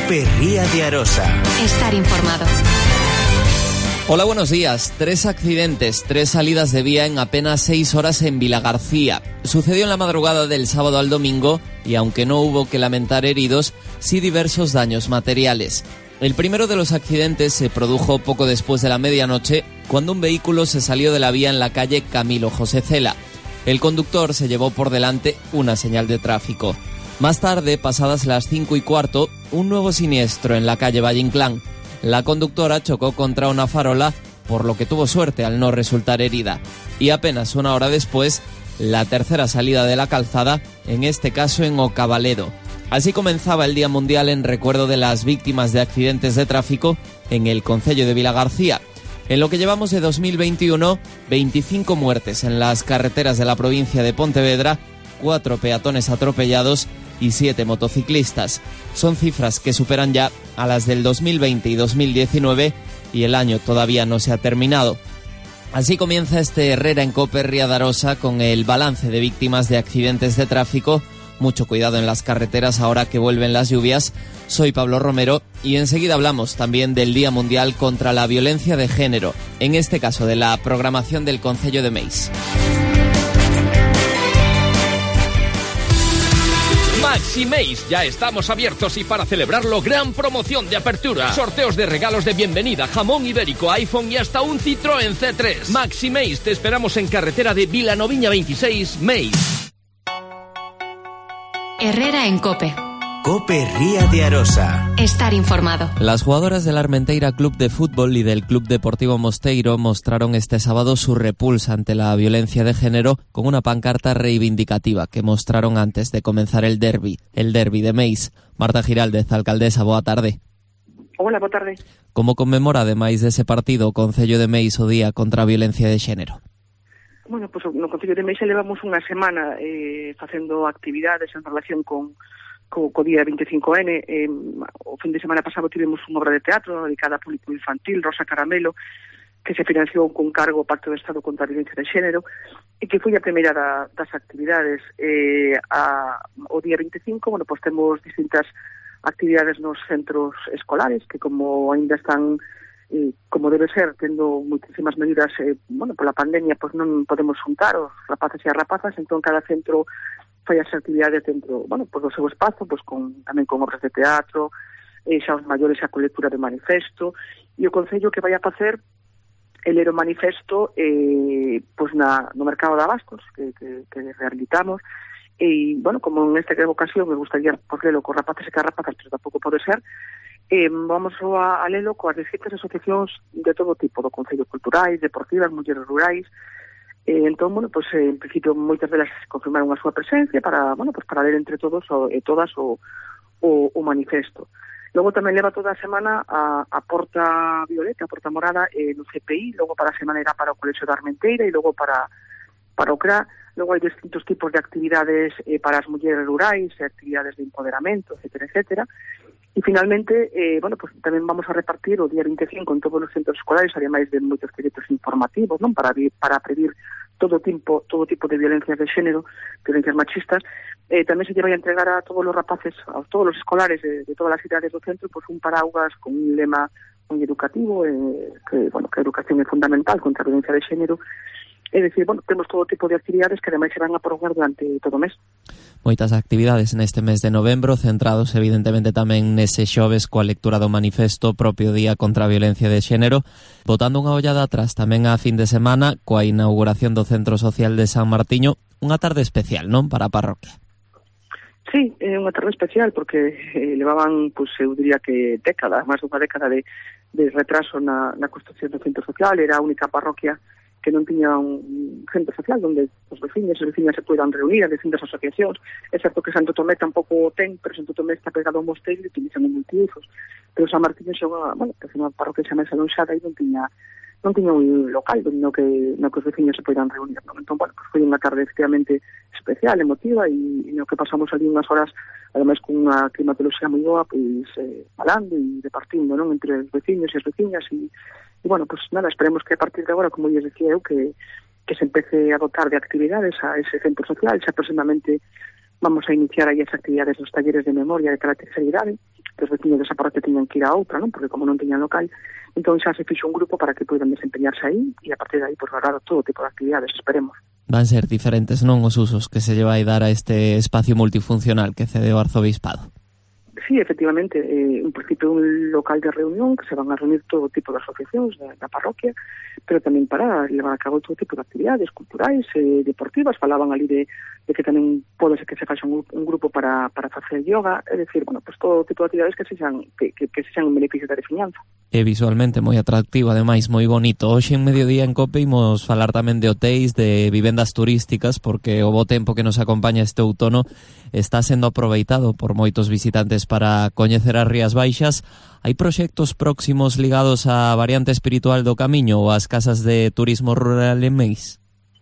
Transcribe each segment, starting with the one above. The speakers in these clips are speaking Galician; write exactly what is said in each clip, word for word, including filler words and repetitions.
COPE Ría de Arosa. Estar informado. Hola, buenos días. Tres accidentes, tres salidas de vía en apenas seis horas en Vilagarcía. Sucedió en la madrugada del sábado al domingo y aunque no hubo que lamentar heridos, sí diversos daños materiales. El primero de los accidentes se produjo poco después de la medianoche, cuando un vehículo se salió de la vía en la calle Camilo José Cela. El conductor se llevó por delante una señal de tráfico. Más tarde, pasadas las cinco y cuarto, un nuevo siniestro en la calle Valle Inclán. La conductora chocó contra una farola, por lo que tuvo suerte al no resultar herida. Y apenas una hora después, la tercera salida de la calzada, en este caso en Ocavaledo. Así comenzaba el Día Mundial en recuerdo de las víctimas de accidentes de tráfico en el concello de Vilagarcía. En lo que llevamos de dos mil veintiuno, veinticinco muertes en las carreteras de la provincia de Pontevedra, cuatro peatones atropellados y siete motociclistas. Son cifras que superan ya a las del dos mil veinte y dos mil diecinueve y el año todavía no se ha terminado. Así comienza este Herrera en COPE Ría de Arosa con el balance de víctimas de accidentes de tráfico. Mucho cuidado en las carreteras ahora que vuelven las lluvias. Soy Pablo Romero y enseguida hablamos también del Día Mundial contra la Violencia de Género, en este caso de la programación del Concello de Meis. Maxi Meis, ya estamos abiertos y para celebrarlo, gran promoción de apertura. Sorteos de regalos de bienvenida, jamón ibérico, iPhone y hasta un Citroën C tres. Maxi Meis, te esperamos en carretera de Vilanoviña veintiséis, Meis. Herrera en COPE. COPE Ría de Arosa. Estar informado. Las jugadoras del Armenteira Club de Fútbol y del Club Deportivo Mosteiro mostraron este sábado su repulsa ante la violencia de género con una pancarta reivindicativa que mostraron antes de comenzar el derbi, el derbi de Meis. Marta Giraldez, alcaldesa, boa tarde. Hola, boa tarde. Como conmemora, ademais dese partido, o Concello de Meis o Día contra a Violencia de Género? Bueno, pois pues, no Concello de Meis levamos unha semana eh, facendo actividades en relación con co, co día veinticinco ene. Eh, o fin de semana pasado tivemos unha obra de teatro dedicada ao público infantil, Rosa Caramelo, que se financiou con cargo ao Pacto de Estado contra a Violencia de Xénero e que foi a primeira da, das actividades. Eh, a, o día veinticinco, bueno, pois pues, temos distintas actividades nos centros escolares que como ainda están e como debe ser, tendo moitísimas medidas, eh, bueno, pola pandemia, pois non podemos juntar os rapaces e as rapazas, entón cada centro fai as actividades dentro, bueno, pois do seu espazo, pois con, tamén con obras de teatro, eh, xa os maiores a colectura de manifesto, e o Concello que vai a facer el ler o manifesto eh, pois na, no mercado de abastos que, que, que rehabilitamos, e, bueno, como en esta ocasión me gustaría pois lelo con rapaces e que rapazas, pero tampouco pode ser, Eh, vamos a, a lelo coas distintas asociacións de todo tipo, do Concello, culturais, deportivas, mulleres rurais. Eh, entón, bueno, pues, eh, en principio moitas delas confirmaron a súa presencia para, bueno, pues, para ler entre todos o, e todas o, o, o manifesto. Logo tamén leva toda a semana a, a Porta Violeta, a Porta Morada eh, no C P I, logo para a semana era para o Colexio da Armenteira e logo para, para o C R A. Logo hai distintos tipos de actividades eh, para as mulleres rurais, actividades de empoderamento, etcétera, etcétera. E finalmente, eh, bueno, pues tamén vamos a repartir o día veinticinco en todos os centros escolares, ademais de moitos proxectos informativos, non, para para prever todo tipo todo tipo de violencias de xénero, violencias machistas. Eh, tamén se lle vai a entregar a todos os rapaces, a todos os escolares de, de todas as cidades do centro, pues un paraugas con un lema moi educativo, eh, que, bueno, que a educación é fundamental contra a violencia de xénero. É dicir, bueno, temos todo tipo de actividades que ademais se van a prorrogar durante todo o mes. Moitas actividades neste mes de novembro, centrados evidentemente tamén nese xoves coa lectura do manifesto propio Día contra a Violencia de Xénero, botando unha ollada atrás tamén a fin de semana coa inauguración do Centro Social de San Martiño, unha tarde especial, non, para a parroquia? Sí, é unha tarde especial porque eh, levaban, pues, eu diría que décadas, máis dunha década de, de retraso na, na construcción do Centro Social. Era a única parroquia que non tiña un centro social onde os veciños e veciñas se poidan reunir, as distintas asociacións. É certo que Santo Tomé tampouco ten, pero Santo Tomé está pegado ao mosteiro e utilizan un multiusos. Pero San Martiño xa unha, bueno, que é unha parroquia xa máis alonxada e non tiña non tiña un local no que, no que os veciños se poidan reunir. Non? Entón, bueno, pues foi unha tarde efectivamente especial, emotiva, e, e no que pasamos ali unhas horas, ademais con unha climatoloxía moi boa, pois eh, falando e repartindo, non, entre os veciños e as veciñas, e E, bueno, pues nada, esperemos que a partir de agora, como lles decía eu, que, que se empece a dotar de actividades a ese centro social. Xa próximamente vamos a iniciar aí as actividades dos talleres de memoria de carácter seriedade. que os veciños desa parroquia tiñan que ir a outra, non? Porque como non teñan local, entón xa se fixo un grupo para que poidan desempeñarse aí e a partir de aí, pues, lograr todo tipo de actividades, esperemos. Van ser diferentes, non, os usos que se lleva a dar a este espacio multifuncional que cede o Arzobispado. Sí, efectivamente, eh, en principio un local de reunión que se van a reunir todo tipo de asociacións da, da parroquia, pero tamén para levar a cabo todo tipo de actividades culturais, eh, deportivas. Falaban ali de, de que tamén pode ser que se faxa un, un grupo para, para facer yoga, é dicir, bueno, pues todo tipo de actividades que sexan que, que, que sexan en beneficio da veciñanza. É visualmente moi atractivo, ademais moi bonito. Hoxe en mediodía en COPE imos falar tamén de hotéis, de vivendas turísticas, porque o bo tempo que nos acompaña este outono está sendo aproveitado por moitos visitantes para coñecer as Rías Baixas. Hai proxectos próximos ligados á variante espiritual do Camiño ou ás casas de turismo rural en Meis?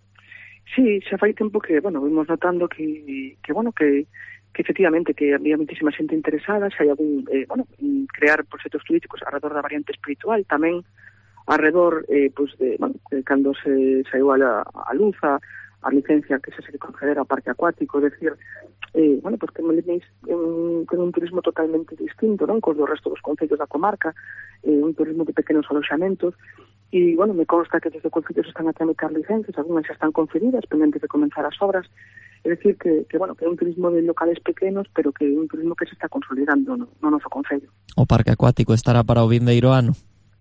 Sí, xa fai tempo que, bueno, vimos notando que, que bueno, que que efectivamente que había muitísima xente interesada, xa hai algún, eh, bueno, crear proxectos turísticos alrededor da variante espiritual, tamén alrededor, eh, pues de, bueno, de cando se saiu a, a luz a, a licencia que se se concedera ao parque acuático, é dicir, eh, bueno, pues que Meis un, que un turismo totalmente distinto, non, cos do resto dos concellos da comarca, eh, un turismo de pequenos aloxamentos, e, bueno, me consta que desde concellos están a tramitar licencias, algunhas xa están conferidas, pendentes de comenzar as obras. É dicir que, que, bueno, que é un turismo de locales pequenos, pero que é un turismo que se está consolidando no, no noso concello. O parque acuático estará para o vindeiro ano?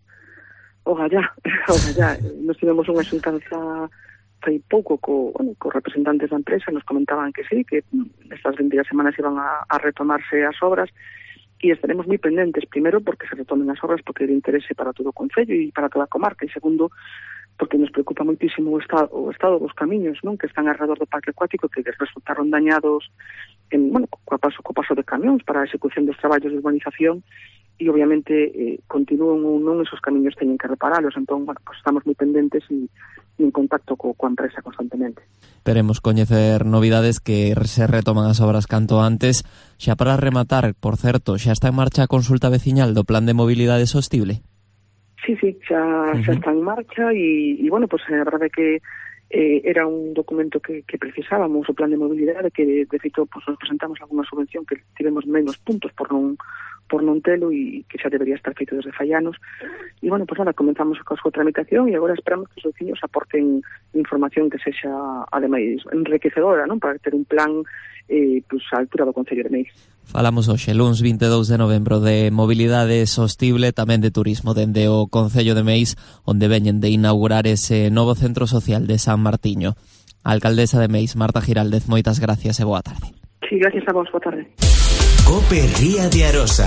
Ogallá, ogallá. Nos tivemos unha xuntanza fai pouco co, bueno, co representantes da empresa, nos comentaban que sí, que estas vinte semanas iban a, a retomarse as obras, e estaremos moi pendentes, primeiro, porque se retomen as obras, porque é de interese para todo o concello e para toda a comarca, e segundo, porque nos preocupa moitísimo o estado, o estado dos camiños, non, que están alrededor do parque acuático, que resultaron dañados en, bueno, co paso, co paso de camións para a execución dos traballos de urbanización, e obviamente eh, continúan ou non esos camiños teñen que reparalos, entón, bueno, pues estamos moi pendentes e, e en contacto co, coa empresa constantemente. Esperemos coñecer novidades que se retoman as obras canto antes. Xa para rematar, por certo, xa está en marcha a consulta veciñal do Plan de Mobilidade Sostible? Sí, sí, xa, uh-huh. xa está en marcha e, e bueno, pues a verdade é que eh, era un documento que, que precisábamos, o plan de mobilidade, que de, de feito pues, nos presentamos alguna subvención que tivemos menos puntos por non por non telo e que xa debería estar feito desde fai anos. E, bueno, pues nada, comenzamos a súa tramitación e agora esperamos que os veciños aporten información que sexa, ademais, enriquecedora, non, para ter un plan eh, pues, a altura do Concello de Meis. Falamos hoxe, luns vinte e dous de novembro, de mobilidade sostible, tamén de turismo, dende o Concello de Meis, onde veñen de inaugurar ese novo centro social de San Martiño. A alcaldesa de Meis, Marta Giraldez, moitas gracias e boa tarde. Sí, gracias a vos, boa tarde. COPE Ría de Arosa.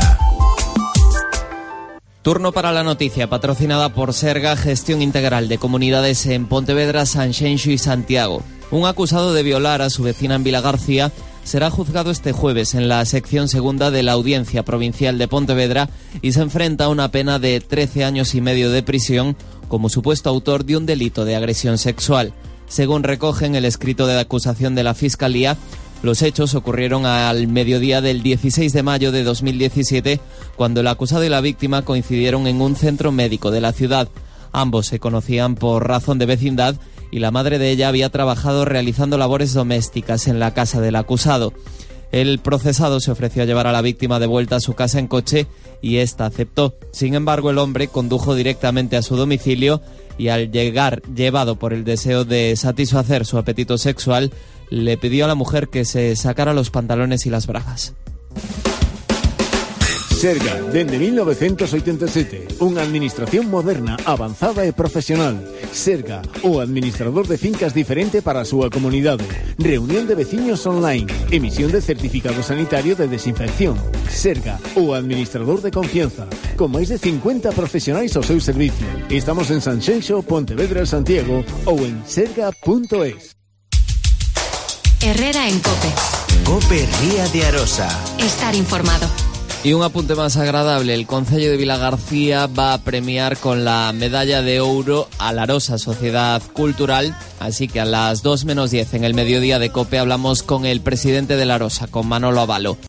Turno para la noticia, patrocinada por Serga, Gestión Integral de Comunidades en Pontevedra, Sanxenxo y Santiago. Un acusado de violar a su vecina en Vilagarcía será juzgado este jueves en la sección segunda de la Audiencia Provincial de Pontevedra y se enfrenta a una pena de trece años y medio de prisión como supuesto autor de un delito de agresión sexual. Según recogen el escrito de acusación de la Fiscalía, los hechos ocurrieron al mediodía del dieciséis de mayo de dos mil diecisiete, cuando el acusado y la víctima coincidieron en un centro médico de la ciudad. Ambos se conocían por razón de vecindad y la madre de ella había trabajado realizando labores domésticas en la casa del acusado. El procesado se ofreció a llevar a la víctima de vuelta a su casa en coche y ésta aceptó. Sin embargo, el hombre condujo directamente a su domicilio y al llegar, llevado por el deseo de satisfacer su apetito sexual, le pidió a la mujer que se sacara los pantalones y las bragas. Serga, dende mil novecientos oitenta e sete, unha administración moderna, avanzada e profesional. Serga, o administrador de fincas diferente para a súa comunidade. Reunión de veciños online, emisión de certificado sanitario de desinfección. Serga, o administrador de confianza, con máis de cincuenta profesionais ao seu servicio. Estamos en Sanxenxo, Pontevedra, Santiago ou en serga punto es. Herrera en COPE. COPE Ría de Arosa. Estar informado. Y un apunte más agradable, el Concello de Vilagarcía va a premiar con la medalla de oro a la Arosa Sociedad Cultural, así que a las dos menos diez en el mediodía de COPE hablamos con el presidente de la Arosa, con Manolo Avalo.